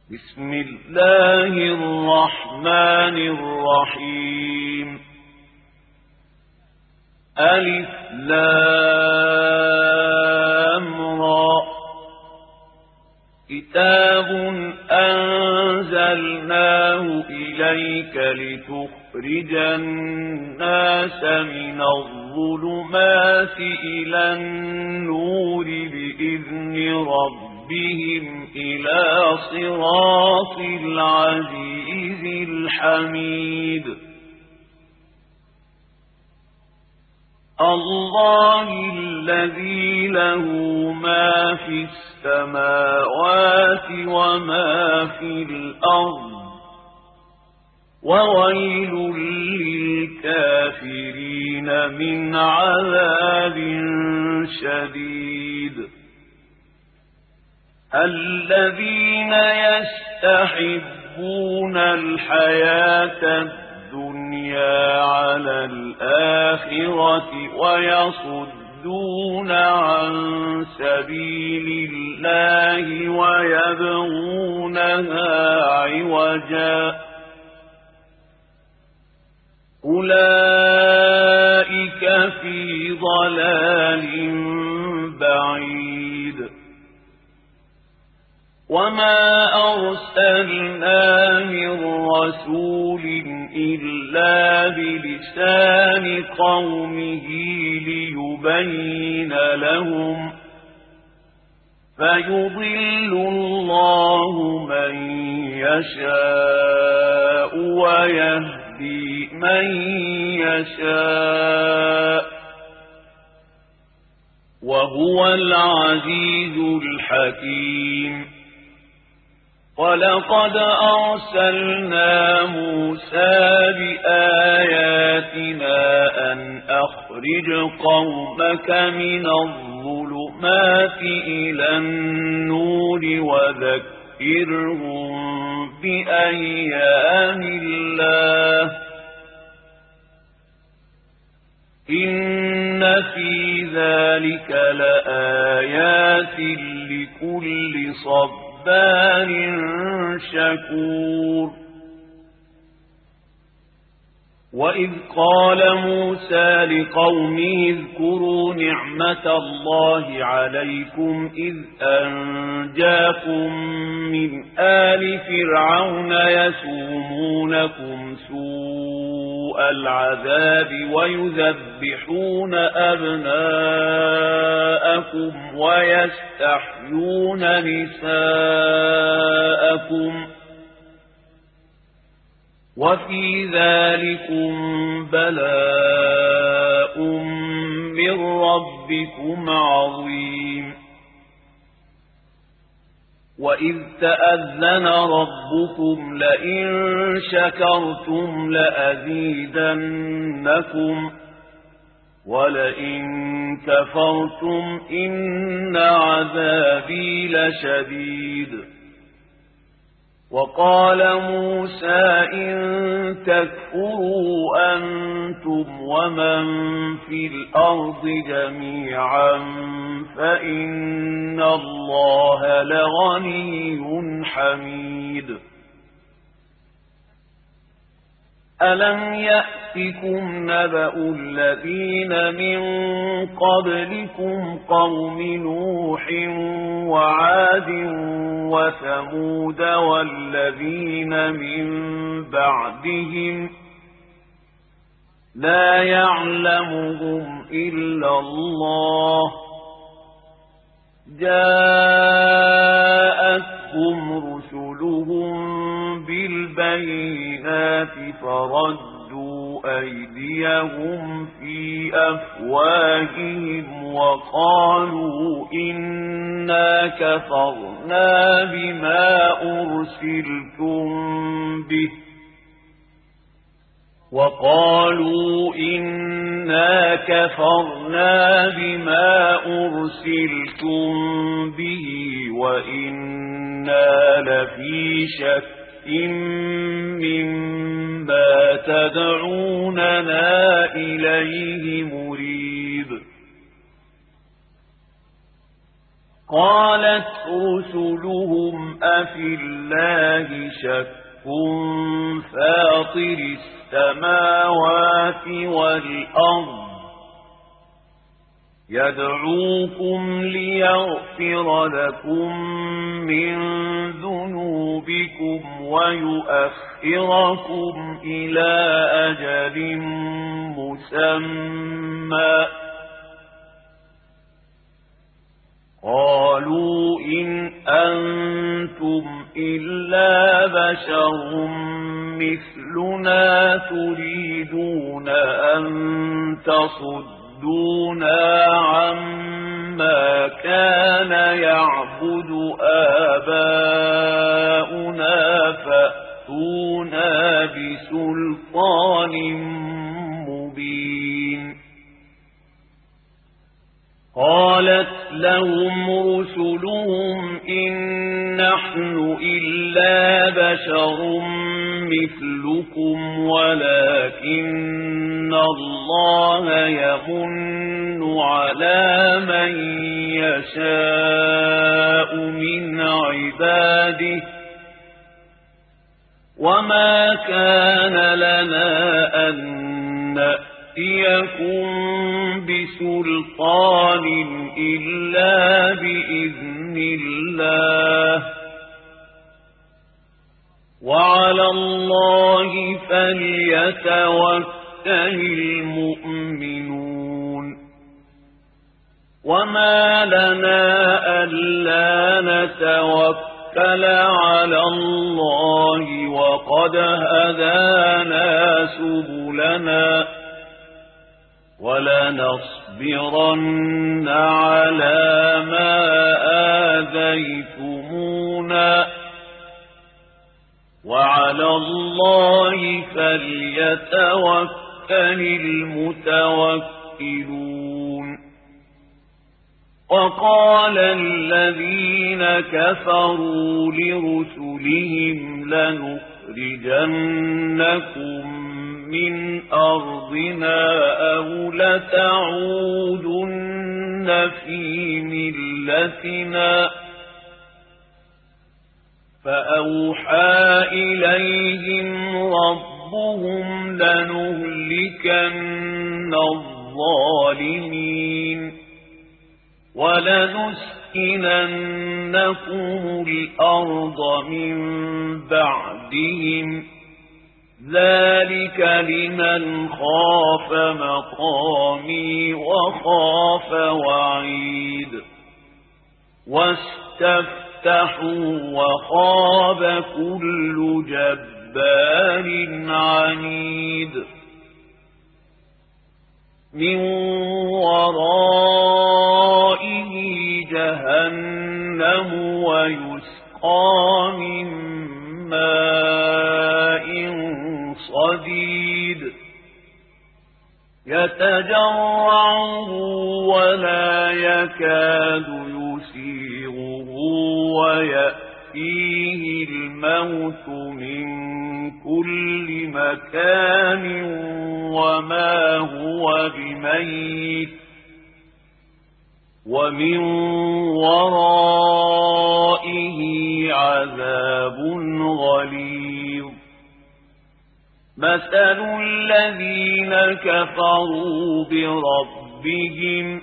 بسم الله الرحمن الرحيم ألف لام را كتاب أنزلناه إليك لتخرج الناس من الظلمات إلى النور بإذن ربهم إلى صراط العزيز الحميد الله الذي له ما في السماوات وما في الأرض وويل للكافرين من عذاب شديد الذين يستحبون الحياة الدنيا على الآخرة ويصدون عن سبيل الله ويبغونها عوجا أولئك في ضلال بعيد وما أرسلنا من رسول إلا بلسان قومه ليبين لهم فيضل الله من يشاء ويهدي من يشاء وهو العزيز الحكيم ولقد أرسلنا موسى بآياتنا أن أخرج قومك من الظلمات إلى النور وذكرهم بأيام الله إن في ذلك لآيات لكل صبر شكور وإذ قال موسى لقومه اذكروا نعمة الله عليكم إذ أنجاكم من آل فرعون يسومونكم سوء العذاب ويذبحون أبناءكم ويستحيون نساءكم وفي ذلكم بلاء من ربكم عظيم وإذ تأذن ربكم لئن شكرتم لأزيدنكم ولئن كفرتم إن عذابي لشديد وقال موسى إن تكفروا أنتم ومن في الأرض جميعا فإن الله لغني حميد ألم يأتكم نبأ الذين من قبلكم قوم نوح وعاد وثمود والذين من بعدهم لا يعلمهم إلا الله جاءتهم رسلهم بالبينات فردوا أيديهم في أفواههم وقالوا إنا كفرنا بما أرسلتم به وإنا لفي شك مما تدعوننا إليه مريب قالت رسلهم أفي الله شك فاطر السماوات والأرض يدعوكم ليغفر لكم من ذنوبكم ويؤخركم إلى أجل مسمى قالوا إن أنتم إلا بشر مثلنا تريدون أن تصدونا عما كان يعبد آباؤنا فأتونا بسلطان مبين قالت لهم رسلهم إن نحن إلا بشر مثلكم ولكن الله يمن على من يشاء من عباده وما كان لنا أن نأتيكم بسلطان إلا بإذن الله وعلى الله فليتوكل المؤمنون وما لنا ألا نتوكل على الله وقد هدانا سبلنا ولنصبرن على ما آذيتمونا وعلى الله فليتوكل المتوكلون وقال الذين كفروا لرسلهم لنخرجنكم من أرضنا أو لتعودن في ملتنا فأوحى إليهم ربهم لنهلكن الظالمين ولنسكننكم الأرض من بعدهم ذلك لمن خاف مقامي وخاف وعيد واستفتحوا وخاب كل جبار عنيد من ورائه جهنم ويسقى من ماء صديد يتجرعه ولا يكاد يسيغه ويأتيه الموت من كل مكان وما هو بميت ومن ورائه عذاب غليظ مثل الذين كفروا بربهم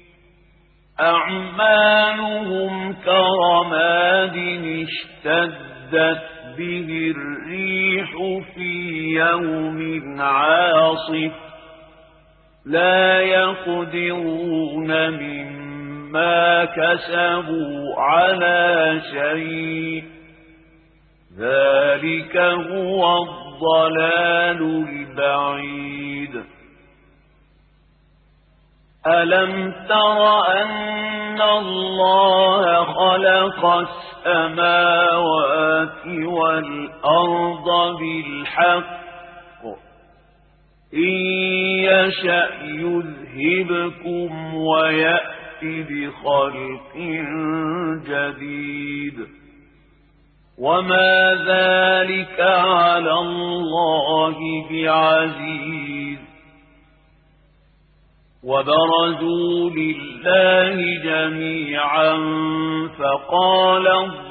أعمالهم كرماد اشتدت به الريح في يوم عاصف لا يقدرون مما كسبوا على شيء ذلك هو الضلال البعيد ألم تر أن الله خلق السماوات والأرض بالحق إن يشأ يذهبكم ويأت بخلق جديد وما ذلك على الله بعزيز وبرزوا لله جميعا فقال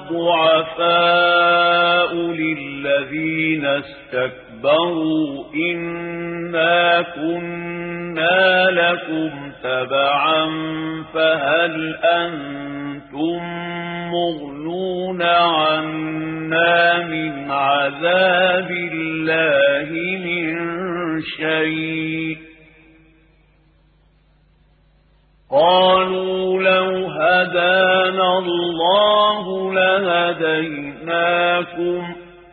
الضعفاء للذين استكبروا إنا كنا لكم تبعا فهل أنتم مغنون عنا من عذاب الله من شيء قالوا لو هدانا الله لهديناكم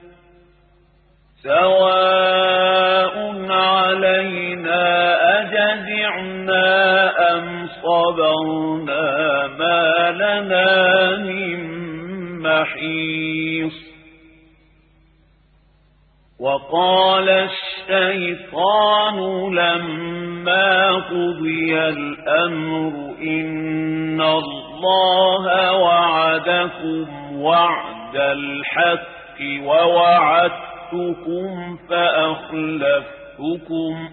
سواء علينا أجزعنا أم صبرنا ما لنا من محيص وقال الشيطان لما قضي الأمر إن الله وعدكم وعد الحق ووعدتكم فأخلفتكم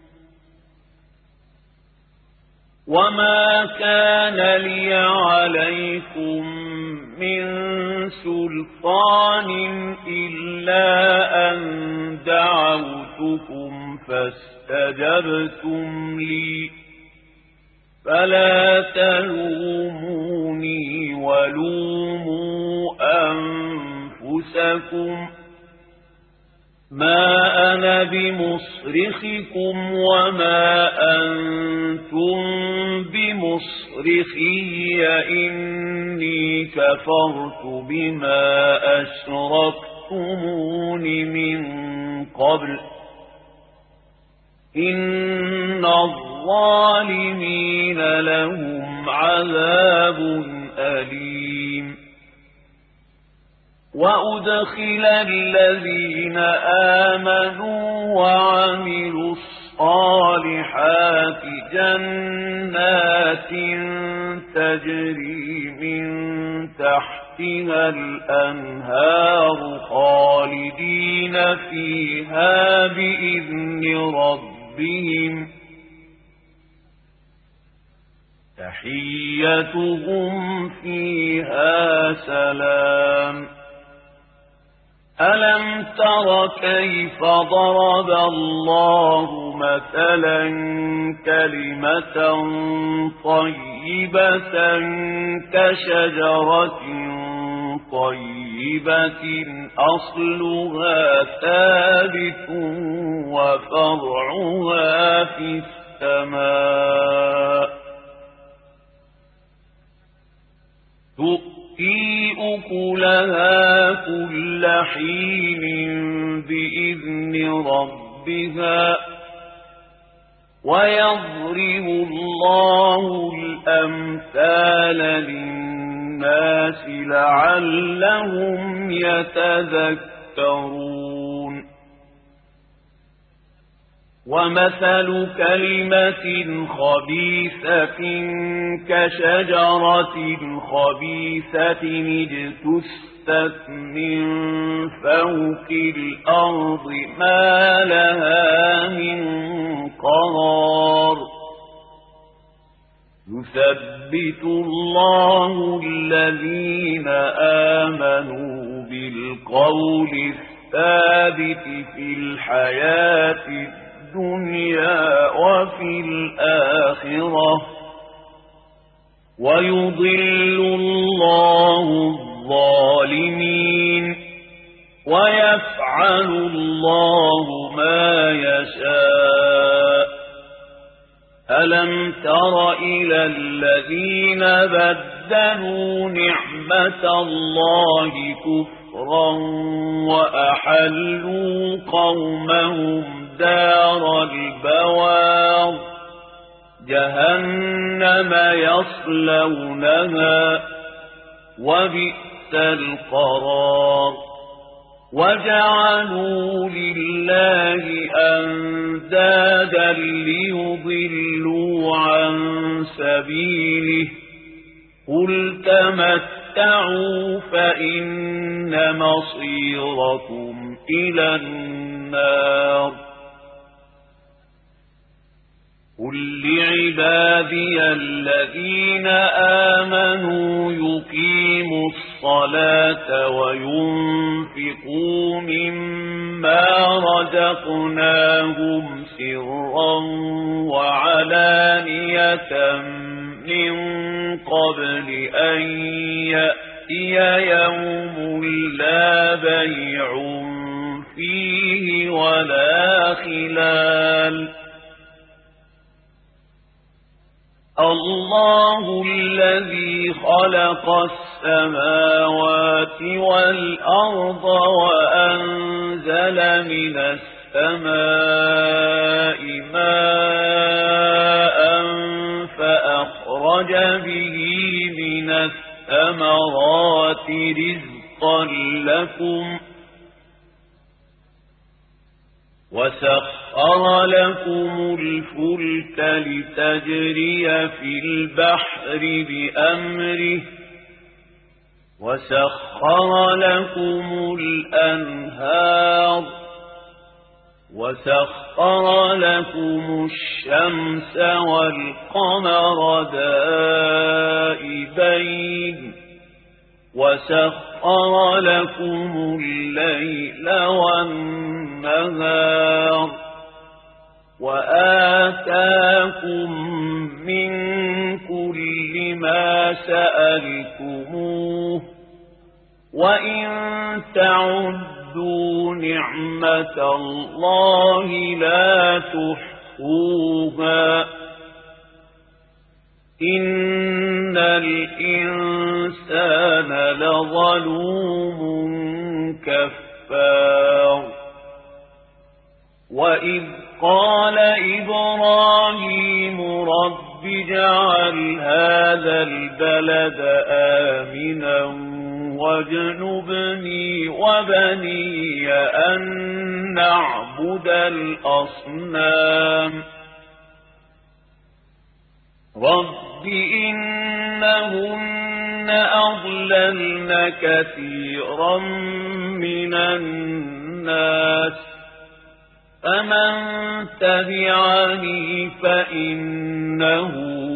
وما كان لي عليكم من سلطان إلا أن دعوتكم فاستجبتم لي فلا تلوموني ولوموا أنفسكم ما أنا بمصرخكم وما أنتم بمصرخي إني كفرت بما أشركتمون من قبل إن الظالمين لهم عذاب أليم وأدخل الذين آمنوا وعملوا الصالحات جنات تجري من تحتها الأنهار خالدين فيها بإذن ربهم تحيتهم فيها سلام ألم تر كيف ضرب الله مثلا كلمة طيبة كشجرة طيبة أصلها ثابت وفرعها في السماء تؤتي أكلها كل حين بإذن ربها ويضرب الله الأمثال للناس لعلهم يتذكرون ومثل كلمة خبيثة كشجرة خبيثة اجتثت من فوق الأرض ما لها من قرار يثبت الله الذين آمنوا بالقول الثابت في الحياة الدنيا وفي الآخرة ويضل الله الظالمين ويفعل الله ما يشاء ألم تر إلى الذين بدلوا نعمة الله كفرا وأحلوا قومهم دار البوار جهنم يصلونها وبئس القرار وجعلوا لله أندادا ليضلوا عن سبيله قل تمتعوا فإن مصيركم إلى النار قل لعبادي الذين آمنوا يقيموا الصلاة وينفقوا مما رزقناهم سرا وعلانية من قبل أن يأتي يوم لا بيع فيه ولا خلال. الله الذي خلق السماوات والأرض وأنزل من السماء ماء فأخرج به من الثمرات رزقا لكم وسخر لكم الفلك لتجري في البحر بأمره وسخر لكم الأنهار وسخر لكم الشمس والقمر دائبين وسخر لكم الليل والنهار وآتاكم من كل ما سألتموه وإن تعدوا نعمة الله لا تحصوها إن الإنسان لظلوم كفار. وإذ قال إبراهيم رب اجعل هذا البلد آمنا واجنبني وبني أن نعبد الأصنام رب إنهن أضللن كثيرا من الناس فمن تبعني فإنه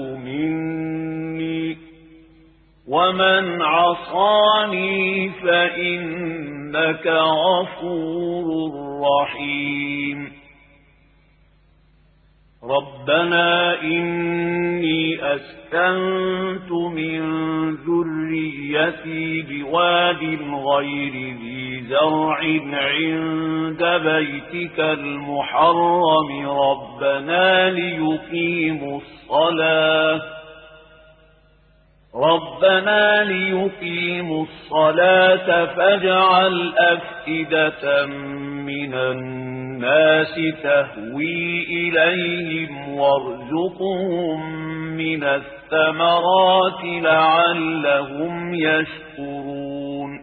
مني ومن عصاني فإنك غفور رحيم. ربنا إني أسكنت من ذريتي بواد غير ذي زرع عند بيتك المحرم ربنا ليقيموا الصلاة فاجعل أفئدة من الناس تهوي إليهم وارزقهم من الثمرات لعلهم يشكرون.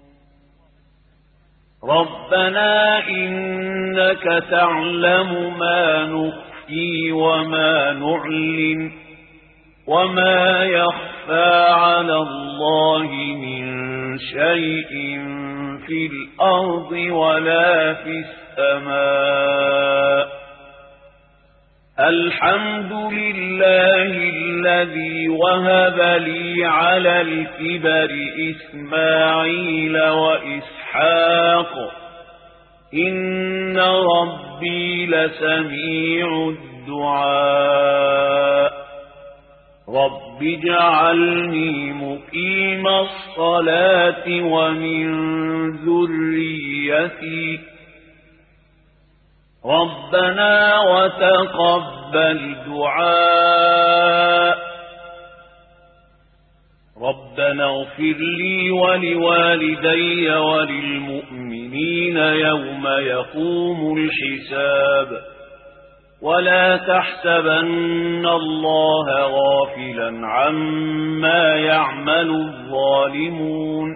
ربنا إنك تعلم ما نخفي وما نعلن وما يخفى على الله من شيء في الأرض ولا في السماء. الحمد لله الذي وهب لي على الكبر إسماعيل وإسحاق إن ربي لسميع الدعاء. رب اجعلني مقيم الصلاة ومن ذريتي ربنا وتقبل دعاء. ربنا اغفر لي ولوالدي وللمؤمنين يوم يقوم الحساب. ولا تحسبن الله غافلا عما يعمل الظالمون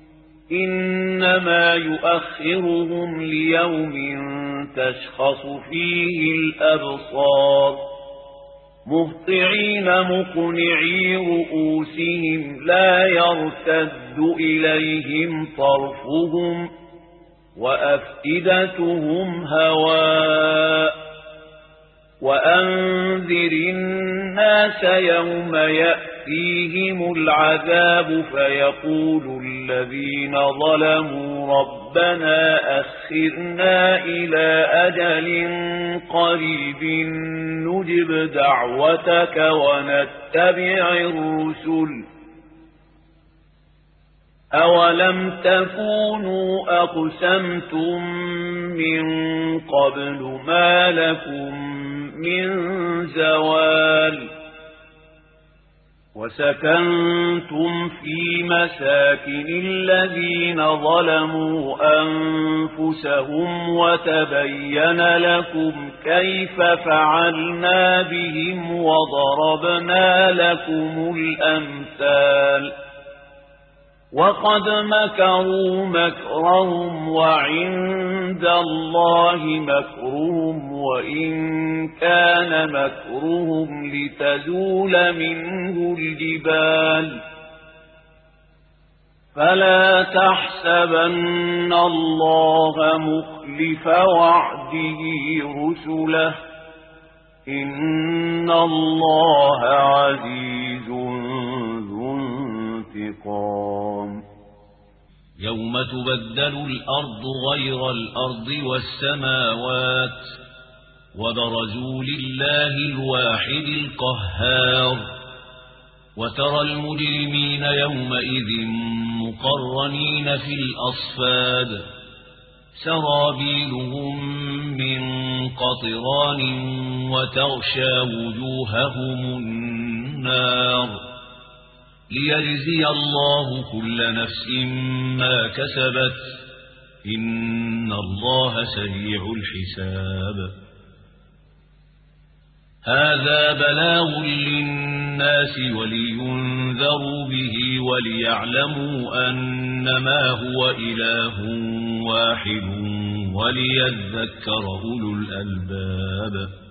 إنما يؤخرهم ليوم تشخص فيه الأبصار مهطعين مقنعي رؤوسهم لا يرتد إليهم طرفهم وأفئدتهم هواء وأنذر الناس يوم يأتيهم العذاب فيقول الذين ظلموا ربنا أخرنا إلى أجل قريب نجب دعوتك ونتبع الرسل أولم تكونوا أقسمتم من قبل ما لكم من زوال وسكنتم في مساكن الذين ظلموا أنفسهم وتبين لكم كيف فعلنا بهم وضربنا لكم الأمثال وقد مكروا مكرهم وعند الله مكرهم وإن كان مكرهم لتزول منه الجبال فلا تحسبن الله مخلف وعده رسله إن الله عزيز ذو انتقام يوم تبدل الأرض غير الأرض والسماوات وبرزوا لله الواحد القهار وترى المجرمين يومئذ مقرنين في الأصفاد سرابيلهم من قطران وتغشى وجوههم النار ليجزي الله كل نفس ما كسبت إن الله سريع الحساب هذا بلاغ للناس ولينذروا به وليعلموا أنما هو إله واحد وليذكر أولو الألباب